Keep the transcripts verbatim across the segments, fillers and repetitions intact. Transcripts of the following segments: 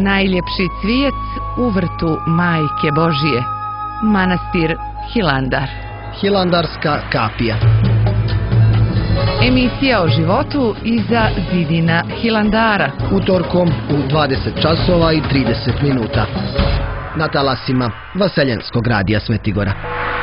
najljepši cvijet u vrtu Majke Božije, manastir Hilandar. Hilandarska kapija. Emisija o životu iza zidina Hilandara. Utorkom u dvadeset časova i trideset minuta. Na talasima Vaseljenskog radija Svetigora.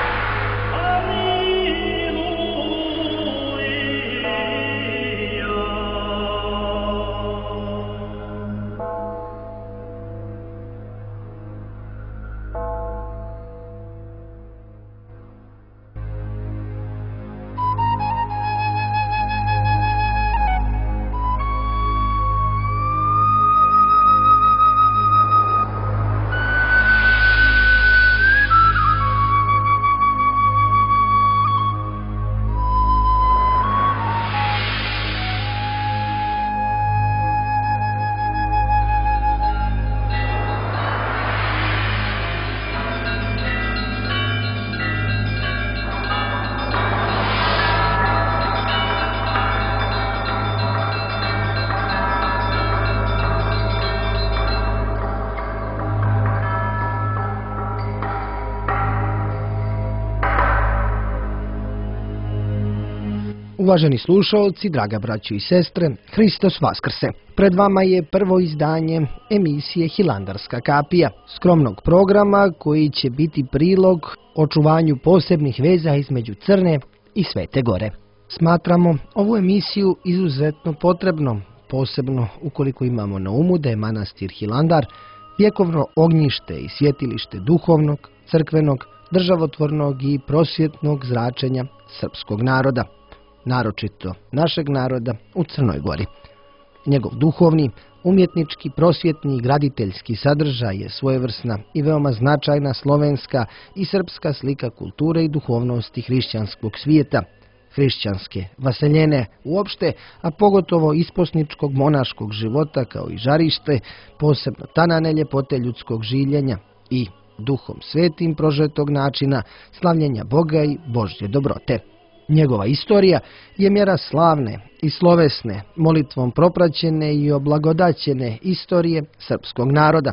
Uvaženi slušalci, draga braćo i sestre, Hristos Vaskrse. Pred vama je prvo izdanje emisije Hilandarska kapija, skromnog programa koji će biti prilog očuvanju posebnih veza između Crne i Svete Gore. Smatramo ovu emisiju izuzetno potrebnom, posebno ukoliko imamo na umu da je manastir Hilandar vjekovno ognjište i svjetilište duhovnog, crkvenog, državotvornog i prosvjetnog zračenja srpskog naroda, naročito našeg naroda u Crnoj Gori. Njegov duhovni, umjetnički, prosvjetni i graditeljski sadržaj je svojevrsna i veoma značajna slovenska i srpska slika kulture i duhovnosti hrišćanskog svijeta, hrišćanske vaseljene uopšte, a pogotovo isposničkog monaškog života kao i žarište, posebno tanane ljepote ljudskog življenja i duhom svetim prožetog načina slavljenja Boga i Božje dobrote. Njegova istorija je mjera slavne i slovesne, molitvom propraćene i oblagodaćene istorije srpskog naroda.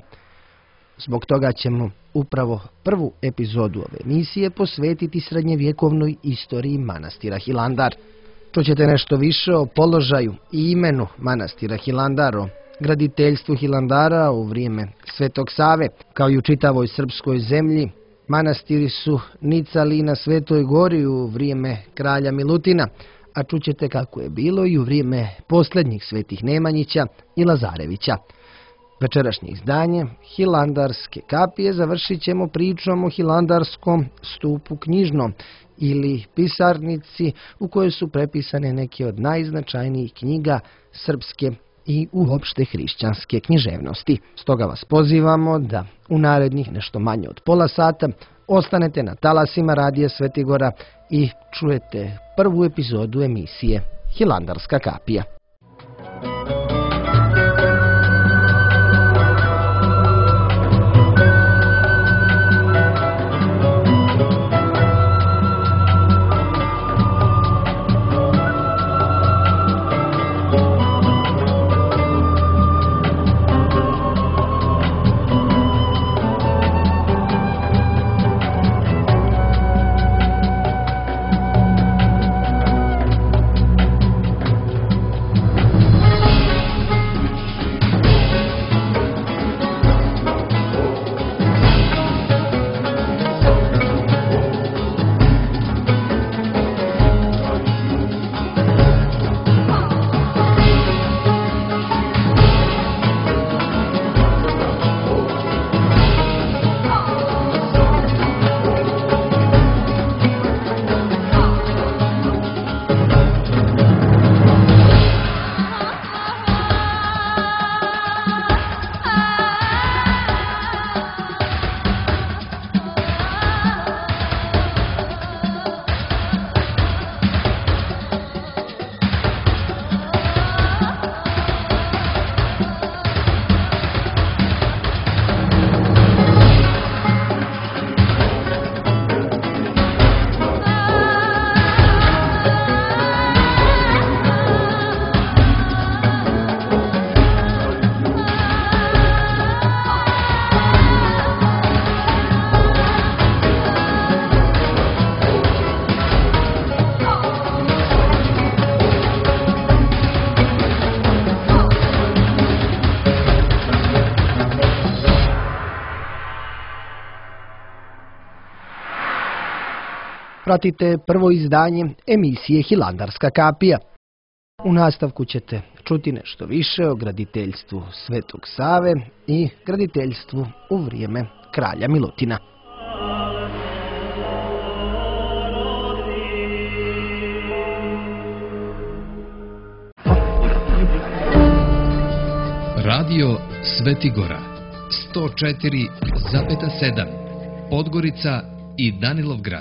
Zbog toga ćemo upravo prvu epizodu ove emisije posvetiti srednjevjekovnoj istoriji manastira Hilandar. Čućete nešto više o položaju i imenu manastira Hilandar, o graditeljstvu Hilandara u vrijeme Svetog Save, kao i u čitavoj srpskoj zemlji. Manastiri su nicali na Svetoj Gori u vrijeme kralja Milutina, a čućete kako je bilo i u vrijeme posljednjih svetih Nemanjića i Lazarevića. Večerašnje izdanje Hilandarske kapije završit ćemo pričom o Hilandarskom stupu knjižnom ili pisarnici u kojoj su prepisane neke od najznačajnijih knjiga srpske i uopšte hrišćanske književnosti. Stoga vas pozivamo da u narednih nešto manje od pola sata ostanete na talasima radija Svetigora i čujete prvu epizodu emisije Hilandarska kapija. Pratite prvo izdanje emisije Hilandarska kapija. U nastavku ćete čuti nešto više o graditeljstvu Svetog Save i graditeljstvu u vrijeme kralja Milutina. Radio Svetigora sto četiri zarez sedam Podgorica i Danilovgrad.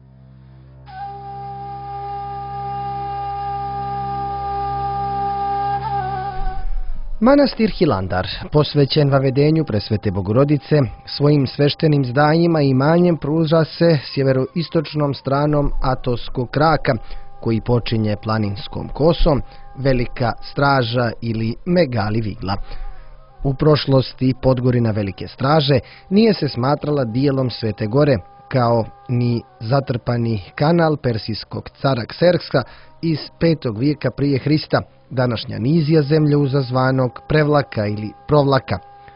Manastir Hilandar, posvećen vavedenju Presvete Bogorodice, svojim sveštenim zdanjima i imanjem pruža se sjeveroistočnom stranom Atonskog kraka, koji počinje planinskom kosom, Velika Straža ili Megali Vigla. U prošlosti Podgorina Velike Straže nije se smatrala dijelom Svete Gore, kao ni zatrpani kanal persijskog cara Kserksa iz petog vijeka prije Hrista, današnja nizija zemlje uzazvanog Prevlaka ili Provlaka.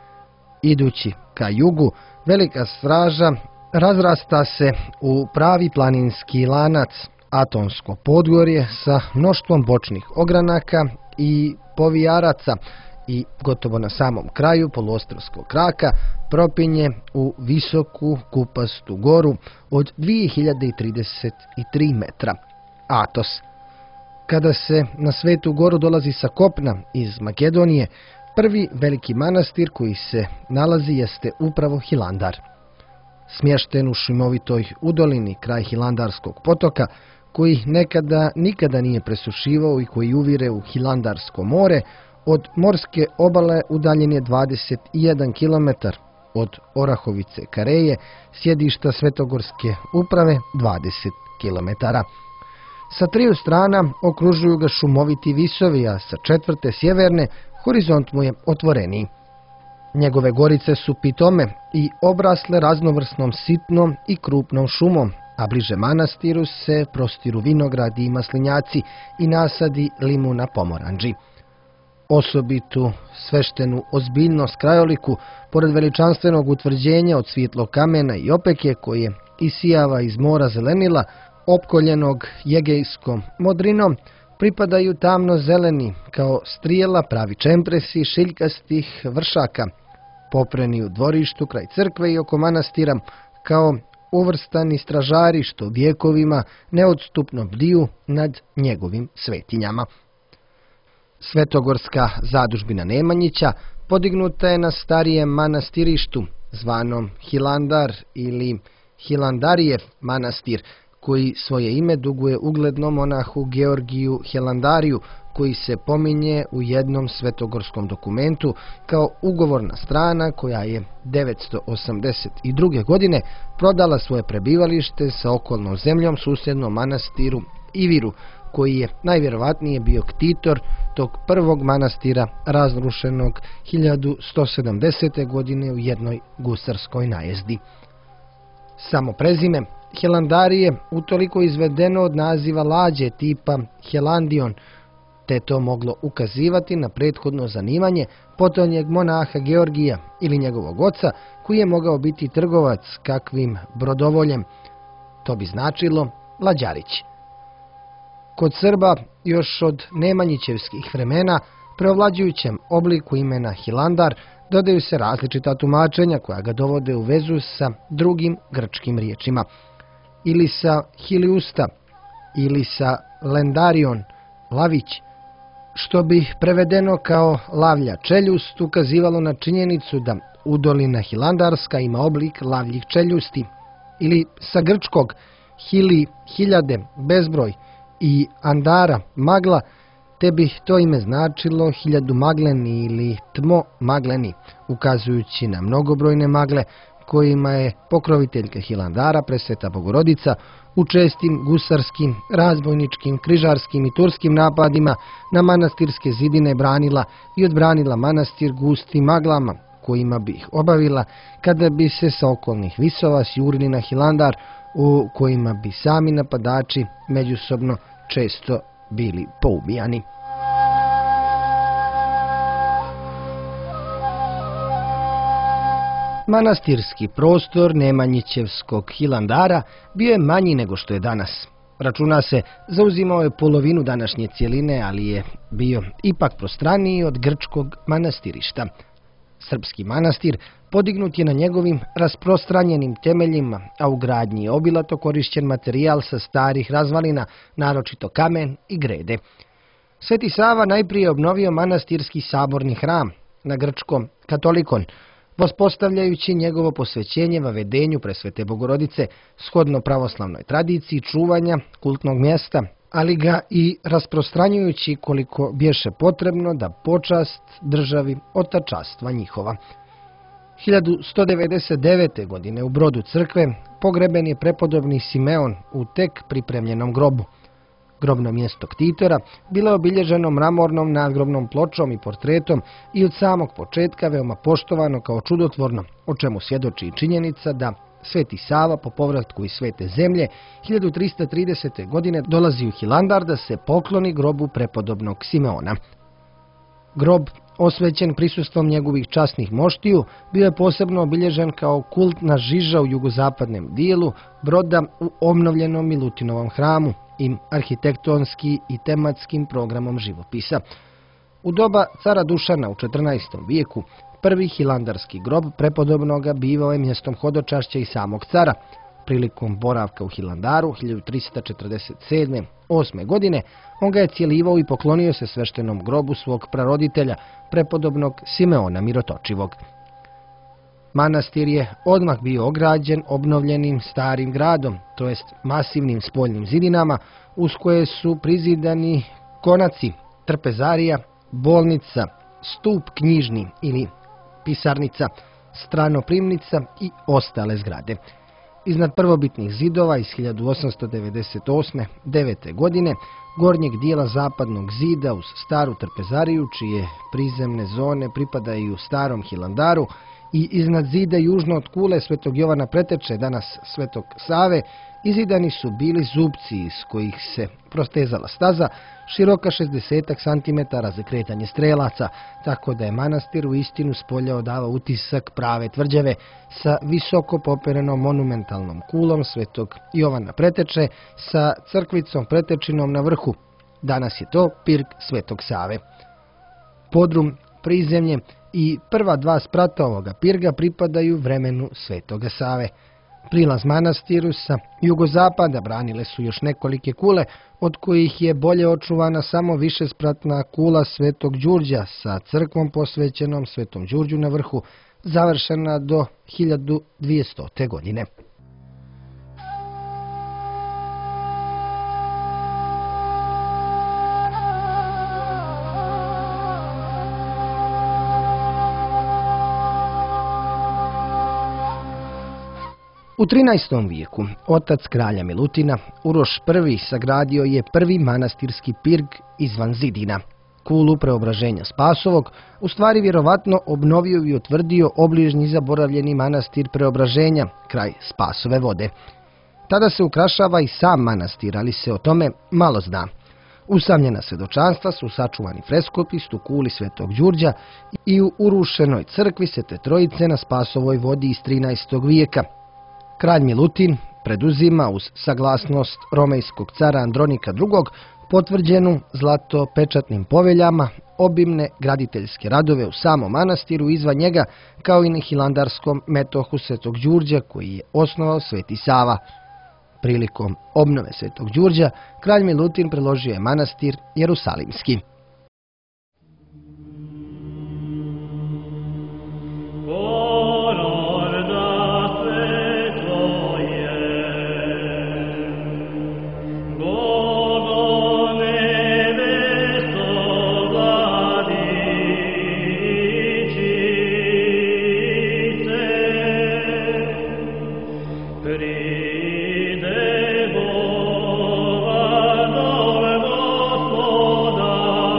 Idući ka jugu, Velika Straža razrasta se u pravi planinski lanac, Atonsko podgorje sa mnoštvom bočnih ogranaka i povijaraca i gotovo na samom kraju poluostrvskog kraka propinje u visoku kupastu goru od dvije hiljade trideset tri metra, Atos. Kada se na Svetu Goru dolazi sa kopna iz Makedonije, prvi veliki manastir koji se nalazi jeste upravo Hilandar. Smješten u šumovitoj udolini kraj Hilandarskog potoka, koji nekada nikada nije presušivao i koji uvire u Hilandarsko more, od morske obale udaljen je dvadeset jedan kilometar, od Orahovice Kareje, sjedišta Svetogorske uprave dvadeset kilometara. Sa triju strana okružuju ga šumoviti visovi, a sa četvrte sjeverne horizont mu je otvoreniji. Njegove gorice su pitome i obrasle raznovrsnom sitnom i krupnom šumom, a bliže manastiru se prostiru vinogradi i maslinjaci i nasadi limuna pomoranđi. Osobitu sveštenu ozbiljnost krajoliku, pored veličanstvenog utvrđenja od svjetlog kamena i opeke koje isijava iz mora zelenila, opkoljenog jegejskom modrinom, pripadaju tamno zeleni, kao strijela pravi čempresi šiljkastih vršaka, popreni u dvorištu kraj crkve i oko manastira, kao uvrstani stražari što vjekovima neodstupno bdiju nad njegovim svetinjama. Svetogorska zadužbina Nemanjića podignuta je na starijem manastirištu, zvanom Hilandar ili Hilandarijev manastir, koji svoje ime duguje uglednom monahu Georgiju Hilandariju, koji se pominje u jednom svetogorskom dokumentu kao ugovorna strana koja je devetsto osamdeset druge. godine prodala svoje prebivalište sa okolnom zemljom susjednom manastiru Iviru, koji je najvjerovatnije bio ktitor tog prvog manastira razrušenog hiljadu sto sedamdesete. godine u jednoj gusarskoj najezdi. Samo prezime Hilandarije utoliko izvedeno od naziva lađe tipa Helandion, te to moglo ukazivati na prethodno zanimanje potonjeg monaha Georgija ili njegovog oca, koji je mogao biti trgovac kakvim brodovoljem. To bi značilo Lađarić. Kod Srba još od Nemanjićevskih vremena preovlađujućem obliku imena Hilandar dodaju se različita tumačenja koja ga dovode u vezu sa drugim grčkim riječima, ili sa Hiliusta, ili sa Lendarion, lavić, što bi prevedeno kao lavlja čeljust ukazivalo na činjenicu da udolina Hilandarska ima oblik lavljih čeljusti, ili sa grčkog Hili, hiljade, bezbroj, i Andara, magla, te bi to ime značilo hiljadu magleni ili tmo magleni, ukazujući na mnogobrojne magle kojima je pokroviteljka Hilandara, Presveta Bogorodica, u čestim gusarskim, razbojničkim, križarskim i turskim napadima na manastirske zidine branila i odbranila manastir gustim maglama, kojima bi ih obavila kada bi se sa okolnih visova sjurili na Hilandar, u kojima bi sami napadači međusobno često bili poubijani. Manastirski prostor Nemanjićevskog Hilandara bio je manji nego što je danas. Računa se, zauzimao je polovinu današnje cijeline, ali je bio ipak prostraniji od grčkog manastirišta. Srpski manastir podignut je na njegovim rasprostranjenim temeljima, a u gradnji je obilato korišćen materijal sa starih razvalina, naročito kamen i grede. Sveti Sava najprije obnovio manastirski saborni hram, na grčkom katolikon, vospostavljajući njegovo posvećenje vavedenju Presvete Bogorodice shodno pravoslavnoj tradiciji čuvanja kultnog mjesta, ali ga i rasprostranjujući koliko bješe potrebno da počast državi otačastva njihova. hiljadu sto devedeset devete. godine u brodu crkve pogreben je prepodobni Simeon u tek pripremljenom grobu. Grobno mjesto ktitora bilo je obilježeno mramornom nadgrobnom pločom i portretom i od samog početka veoma poštovano kao čudotvorno, o čemu svjedoči i činjenica da Sveti Sava po povratku iz Svete zemlje hiljadu trista tridesete. godine dolazi u Hilandar da se pokloni grobu prepodobnog Simeona. Grob, osvećen prisustvom njegovih časnih moštiju, bio je posebno obilježen kao kultna žiža u jugozapadnem dijelu broda u obnovljenom Milutinovom hramu i arhitektonski i tematskim programom živopisa. U doba cara Dušana u četrnaestom vijeku prvi hilandarski grob prepodobnoga bivao je mjestom hodočašća i samog cara. Prilikom boravka u Hilandaru hiljadu trista četrdeset sedme. osme. godine on ga je cijelivao i poklonio se sveštenom grobu svog praroditelja, prepodobnog Simeona Mirotočivog. Manastir je odmah bio ograđen obnovljenim starim gradom, to jest masivnim spoljnim zidinama, uz koje su prizidani konaci, trpezarija, bolnica, stup knjižni ili pisarnica, stranoprimnica i ostale zgrade. Iznad prvobitnih zidova iz hiljadu osamsto devedeset osme. devete. godine gornjeg dijela zapadnog zida uz staru trpezariju, čije prizemne zone pripadaju starom Hilandaru, i iznad zida južno od kule Svetog Jovana Preteče, danas Svetog Save, izidani su bili zupci iz kojih se prostezala staza, široka šezdeset santimetara za kretanje strelaca, tako da je manastir u istinu spolja odavao utisak prave tvrđave sa visoko poperenom monumentalnom kulom Svetog Jovana Preteče sa crkvicom Pretečinom na vrhu. Danas je to pirg Svetog Save. Podrum, prizemlje i prva dva sprata ovoga pirga pripadaju vremenu Svetoga Save. Prilaz manastiru sa jugozapada branile su još nekolike kule, od kojih je bolje očuvana samo višespratna kula Svetog Đurđa sa crkvom posvećenom Svetom Đurđu na vrhu, završena do hiljadu dvjestote. godine. U trinaestom vijeku otac kralja Milutina, Uroš prvi, sagradio je prvi manastirski pirg izvan zidina. Kulu preobraženja Spasovog, u stvari vjerovatno obnovio i utvrdio obližnji zaboravljeni manastir Preobraženja, kraj Spasove vode. Tada se ukrašava i sam manastir, ali se o tome malo zna. Usamljena svjedočanstva su sačuvani freskopis u kuli Svetog Đurđa i u urušenoj crkvi Svete Trojice na Spasovoj vodi iz trinaestog vijeka. Kralj Milutin preduzima uz saglasnost romejskog cara Andronika drugog. potvrđenu zlatopečatnim poveljama obimne graditeljske radove u samom manastiru izvan njega, kao i na hilandarskom metohu Svetog Đurđa koji je osnovao Sveti Sava. Prilikom obnove Svetog Đurđa, kralj Milutin preložio je manastir Jerusalimski. Gospoda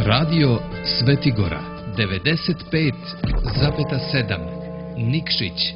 Radio Svetigora devedeset pet zarez sedam Nikšić.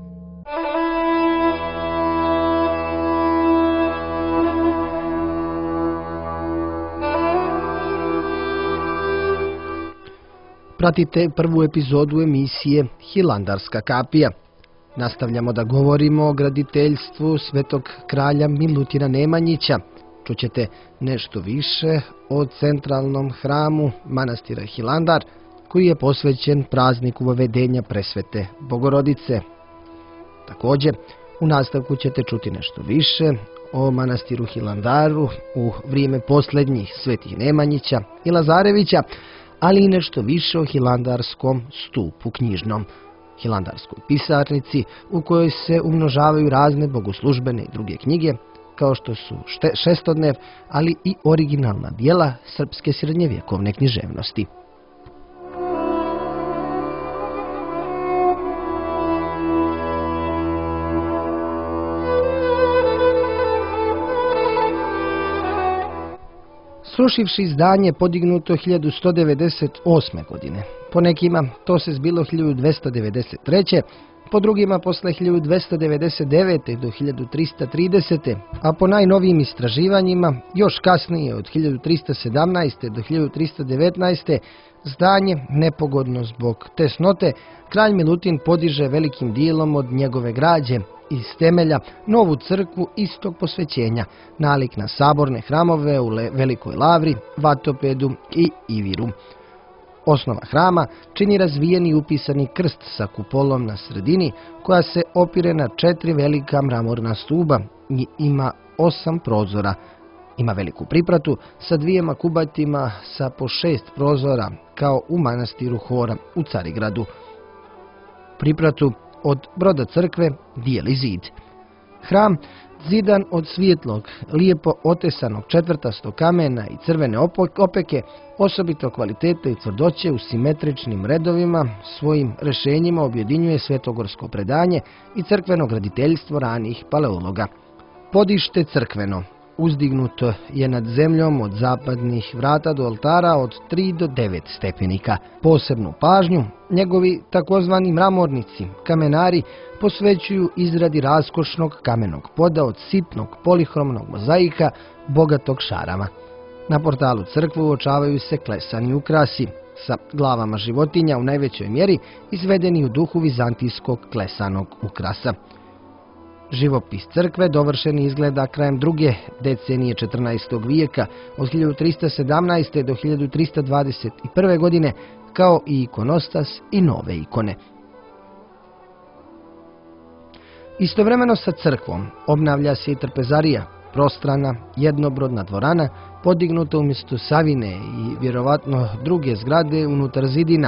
Pratite prvu epizodu emisije Hilandarska kapija. Nastavljamo da govorimo o graditeljstvu svetog kralja Milutina Nemanjića. Čućete nešto više o centralnom hramu manastira Hilandar, koji je posvećen prazniku uvedenja presvete Bogorodice. Također, u nastavku ćete čuti nešto više o manastiru Hilandaru u vrijeme posljednjih svetih Nemanjića i Lazarevića, ali i nešto više o hilandarskom stupu knjižnom, hilandarskoj pisarnici u kojoj se umnožavaju razne bogoslužbene i druge knjige, kao što su šestodnev, ali i originalna djela srpske srednjevjekovne književnosti. Srušivši izdanje podignuto hiljadu sto devedeset osme. godine. Po nekima to se zbilo hiljadu dvjesto devedeset treće. po drugima posle hiljadu dvjesto devedeset devete. do hiljadu trista tridesete. a po najnovijim istraživanjima još kasnije od hiljadu trista sedamnaeste. do hiljadu trista devetnaeste. zdanje, nepogodno zbog tesnote, kralj Milutin podiže velikim dijelom od njegove građe iz temelja novu crkvu istog posvećenja, nalik na saborne hramove u Velikoj Lavri, Vatopedu i Iviru. Osnova hrama čini razvijeni upisani krst sa kupolom na sredini, koja se opire na četiri velika mramorna stuba i ima osam prozora. Ima veliku pripratu sa dvijema kubatima sa po šest prozora, kao u manastiru Hora u Carigradu. Pripratu od broda crkve dijeli zid. Hram, zidan od svijetlog, lijepo otesanog četvrtastog kamena i crvene opeke, osobito kvalitete i tvrdoće u simetričnim redovima, svojim rješenjima objedinjuje svetogorsko predanje i crkveno graditeljstvo ranijih paleologa. Podište crkveno uzdignuto je nad zemljom od zapadnih vrata do oltara od tri do devet stepenika. Posebnu pažnju njegovi takozvani mramornici, kamenari, posvećuju izradi raskošnog kamenog poda od sitnog polihromnog mozaika bogatog šarama. Na portalu crkve uočavaju se klesani ukrasi sa glavama životinja u najvećoj mjeri izvedeni u duhu vizantijskog klesanog ukrasa. Živopis crkve dovršen izgleda krajem druge decenije četrnaestog vijeka od hiljadu trista sedamnaeste. do hiljadu trista dvadeset prve. godine, kao i ikonostas i nove ikone. Istovremeno sa crkvom obnavlja se i trpezarija, prostrana, jednobrodna dvorana, podignuta umjesto savine i vjerovatno druge zgrade unutar zidina.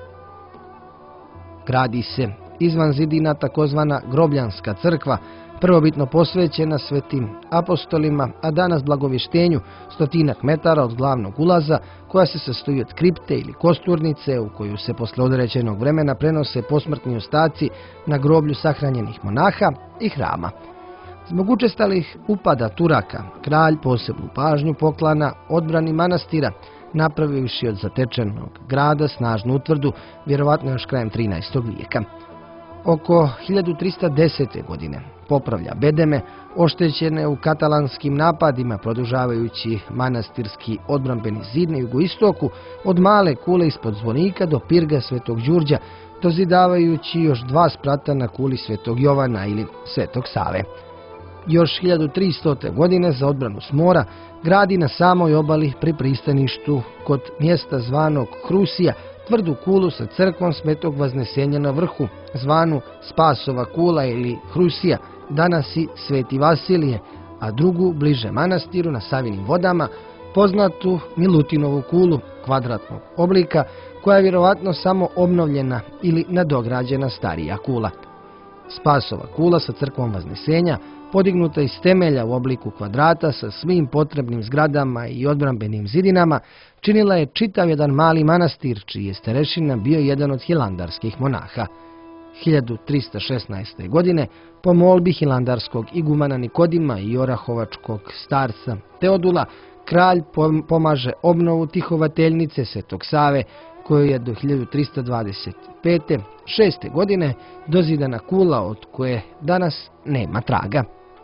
Gradi se izvan zidina takozvana grobljanska crkva, prvobitno posvećena svetim apostolima, a danas blagovještenju, stotinak metara od glavnog ulaza, koja se sastoji od kripte ili kosturnice u koju se posle određenog vremena prenose posmrtni ostaci na groblju sahranjenih monaha i hrama. Zbog učestalih upada Turaka, kralj posebnu pažnju poklana odbrani manastira, napravivši od zatečenog grada snažnu utvrdu, vjerovatno još krajem trinaestog vijeka. Oko hiljadu trista desete. godine popravlja bedeme, oštećene u katalanskim napadima, produžavajući manastirski odbrambeni zid na jugoistoku od Male kule ispod zvonika do pirga Svetog Đurđa, dozidavajući još dva sprata na kuli Svetog Jovana ili Svetog Save. Još hiljadu tristote. godine za odbranu s mora gradi na samoj obali pri pristaništu kod mjesta zvanog Hrusija tvrdu kulu sa crkvom Svetog Vaznesenja na vrhu, zvanu Spasova kula ili Hrusija, danas i Sveti Vasilije, a drugu bliže manastiru na Savinim vodama, poznatu Milutinovu kulu kvadratnog oblika, koja je vjerovatno samo obnovljena ili nadograđena starija kula. Spasova kula sa crkvom Vaznesenja, podignuta iz temelja u obliku kvadrata sa svim potrebnim zgradama i odbrambenim zidinama, činila je čitav jedan mali manastir, čiji je starešina bio jedan od hilandarskih monaha. hiljadu trista šesnaeste. godine, po molbi hilandarskog igumana Nikodima i orahovačkog starca Teodula, kralj pomaže obnovu tihovateljnice Svetog Save, koju je do hiljadu trista dvadeset pete. šeste. godine dozidana kula od koje danas nema traga.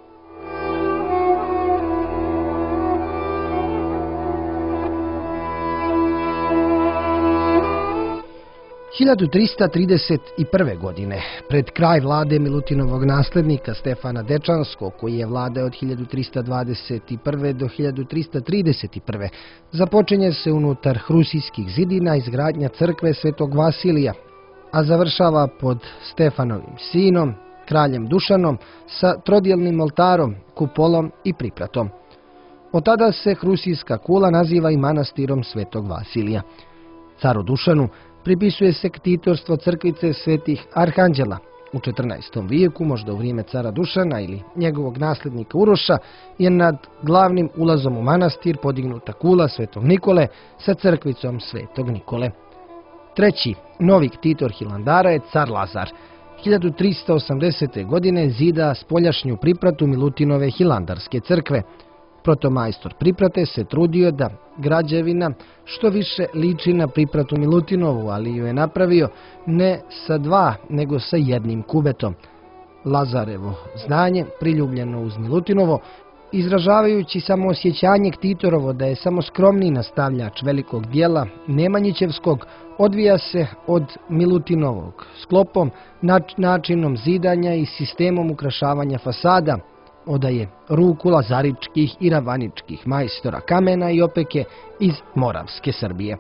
hiljadu trista trideset prve. godine, pred kraj vlade Milutinovog naslednika Stefana Dečanskog, koji je vladao od hiljadu trista dvadeset prve. do hiljadu trista trideset prve. započinje se unutar Hrusijskih zidina izgradnja crkve Svetog Vasilija, a završava pod Stefanovim sinom, kraljem Dušanom, sa trodjelnim oltarom, kupolom i pripratom. Od tada se Hrusijska kula naziva i manastirom Svetog Vasilija. Caru Dušanu pripisuje se ktitorstvo crkvice svetih arhanđela. U četrnaestom vijeku, možda u vrijeme cara Dušana ili njegovog nasljednika Uroša, je nad glavnim ulazom u manastir podignuta kula Svetog Nikole sa crkvicom Svetog Nikole. Treći novi ktitor Hilandara je car Lazar. hiljadu trista osamdesete. godine zida spoljašnju pripratu Milutinove Hilandarske crkve. Protomajstor priprate se trudio da građevina što više liči na pripratu Milutinovu, ali ju je napravio ne sa dva, nego sa jednim kubetom. Lazarevo znanje, priljubljeno uz Milutinovo, izražavajući samo osjećanje ktitorovo da je samo skromni nastavljač velikog dijela Nemanjićevskog, odvija se od Milutinovog sklopom, načinom zidanja i sistemom ukrašavanja fasada, odaje ruku lazaričkih i ravaničkih majstora kamena i opeke iz Moravske Srbije.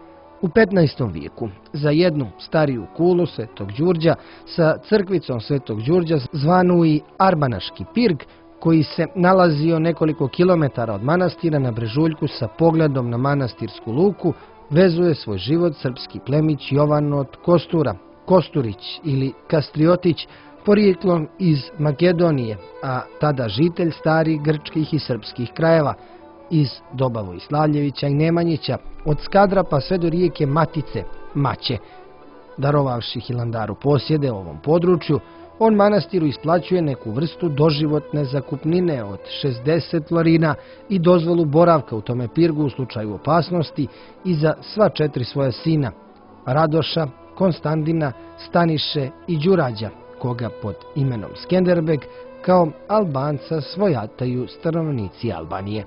U petnaestom vijeku za jednu stariju kulu Svetog Đurđa sa crkvicom Svetog Đurđa, zvanu i Arbanaški pirg, koji se nalazio nekoliko kilometara od manastira na brežuljku sa pogledom na manastirsku luku, vezuje svoj život srpski plemić Jovan od Kostura, Kosturić ili Kastriotić, porijeklom iz Makedonije, a tada žitelj starih grčkih i srpskih krajeva, iz doba Vojslavljevića i Nemanjića, od Skadra pa sve do rijeke Matice, Maće. Darovavši Hilandaru posjede u ovom području, on manastiru isplaćuje neku vrstu doživotne zakupnine od šezdeset florina i dozvolu boravka u tome pirgu u slučaju opasnosti i za sva četiri svoja sina, Radoša, Konstantina, Staniše i Đurađa, koga pod imenom Skenderbeg kao Albanca svojataju stanovnici Albanije.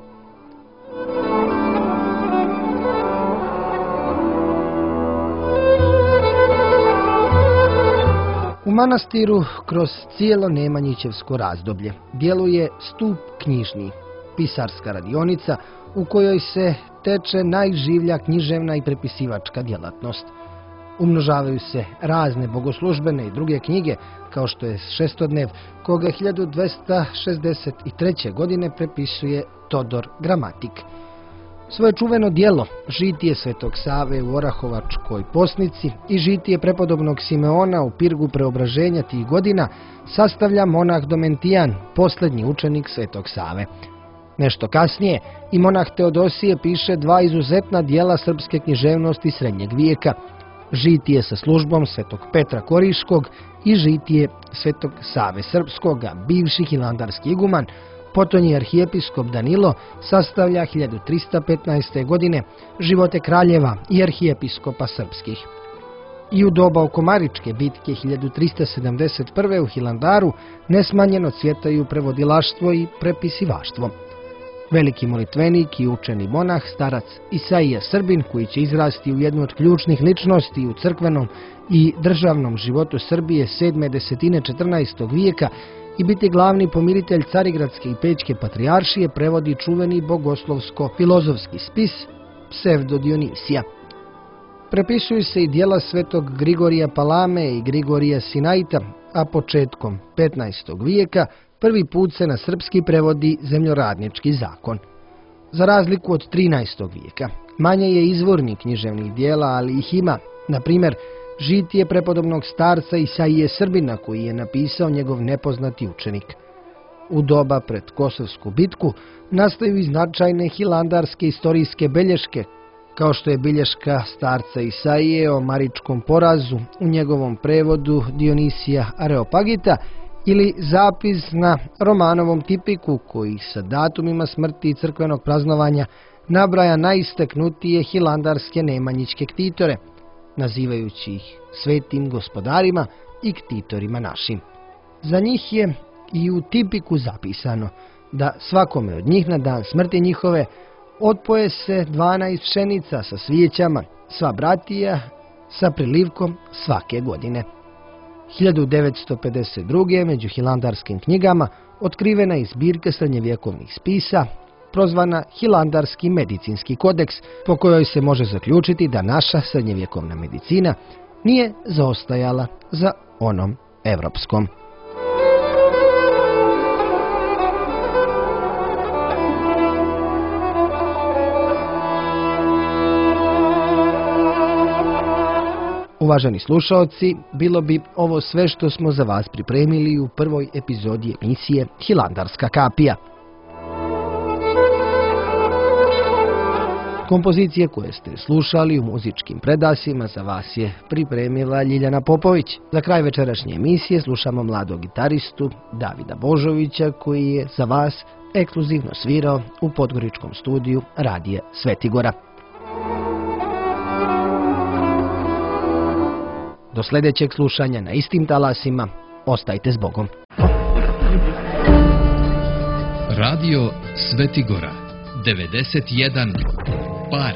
U manastiru kroz cijelo Nemanjićevsko razdoblje djeluje stup knjižni, pisarska radionica u kojoj se teče najživlja književna i prepisivačka djelatnost. Umnožavaju se razne bogoslužbene i druge knjige, kao što je Šestodnev, koga hiljadu dvesta šezdeset treće. godine prepisuje Todor Gramatik. Svoje čuveno djelo, Žitije Svetog Save u Orahovačkoj Posnici i Žitije prepodobnog Simeona u pirgu preobraženja tih godina, sastavlja monah Domentijan, posljednji učenik Svetog Save. Nešto kasnije i monah Teodosije piše dva izuzetna dijela srpske književnosti srednjeg vijeka, Žitije sa službom Svetog Petra Koriškog i Žitije Svetog Save Srpskoga, bivši hilandarski iguman, potonji arhijepiskop Danilo sastavlja hiljadu trista petnaeste. godine živote kraljeva i arhijepiskopa srpskih. I u doba Okomaričke bitke hiljadu trista sedamdeset prve. u Hilandaru nesmanjeno cvjetaju prevodilaštvo i prepisivaštvo. Veliki molitvenik i učeni monah, starac Isaija Srbin, koji će izrasti u jednu od ključnih ličnosti u crkvenom i državnom životu Srbije sedme desetine četrnaestog vijeka i biti glavni pomiritelj Carigradske i Pećke patrijaršije, prevodi čuveni bogoslovsko-filozofski spis Psevdo Dionisija. Prepisuju se i dijela svetog Grigorija Palame i Grigorija Sinaita, a početkom petnaestog vijeka prvi put se na srpski prevodi zemljoradnički zakon. Za razliku od trinaestog vijeka, manje je izvornih književnih dijela, ali ih ima, na primjer, Žitije prepodobnog starca Isaije Srbina, koji je napisao njegov nepoznati učenik. U doba pred Kosovsku bitku nastaju i značajne hilandarske istorijske belješke, kao što je bilješka starca Isaije o Maričkom porazu u njegovom prevodu Dionisija Areopagita ili zapis na Romanovom tipiku koji sa datumima smrti i crkvenog praznovanja nabraja najistaknutije hilandarske nemanjićke ktitore, nazivajući ih svetim gospodarima i ktitorima našim. Za njih je i u tipiku zapisano da svakome od njih na dan smrti njihove otpoje se dvanaest pšenica sa svijećama, sva bratija sa prilivkom svake godine. hiljadu devetsto pedeset druge. među hilandarskim knjigama otkrivena je zbirka srednjevjekovnih spisa, prozvana Hilandarski medicinski kodeks, po kojoj se može zaključiti da naša srednjevjekovna medicina nije zaostajala za onom evropskom. Uvaženi slušaoci, bilo bi ovo sve što smo za vas pripremili u prvoj epizodi emisije Hilandarska kapija. Kompozicije koje ste slušali u muzičkim predasima za vas je pripremila Ljiljana Popović. Za kraj večerašnje emisije slušamo mladog gitaristu Davida Božovića, koji je za vas ekskluzivno svirao u podgoričkom studiju Radija Svetigora. Do sljedećeg slušanja na istim talasima, ostajte s Bogom. Radio Svetigora devedeset jedan Par.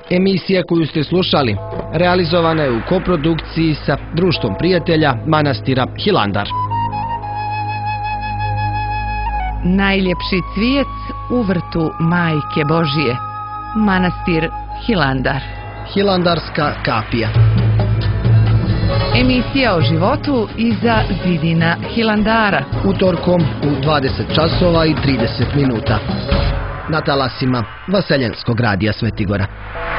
Emisija koju ste slušali realizovana je u koprodukciji sa Društvom prijatelja manastira Hilandar. Najljepši cvijet u vrtu Majke Božije. Manastir Hilandar. Hilandarska kapija. Emisija o životu iza zidina Hilandara. Utorkom u dvadeset časova i trideset minuta. Na talasima Vaseljenskog radija Svetigora.